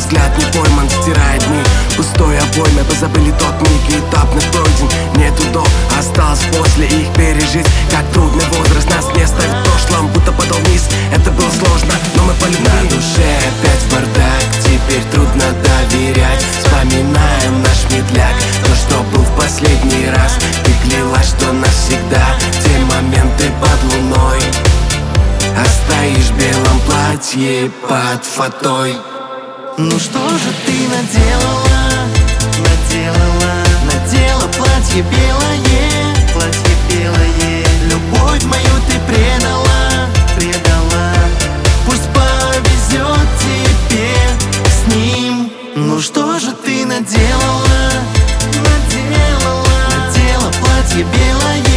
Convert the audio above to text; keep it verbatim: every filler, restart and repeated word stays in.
взгляд не пойман, стирает дни пустой обой. Мы позабыли тот миг, и этап наш пройден. Нету до, осталось после их пережить. Как трудный возраст нас не оставит в прошлом, будто падал вниз. Это было сложно, но мы полюбили. На душе опять бардак, теперь трудно доверять. Вспоминаем наш медляк, то, что был в последний раз. Ты клялась, что навсегда, те моменты под луной. А стоишь в белом платье под фатой. Ну что же ты наделала, наделала, надела платье белое, платье белое. Любовь мою ты предала, предала. Пусть повезет тебе с ним. Ну что же ты наделала, наделала, надела платье белое.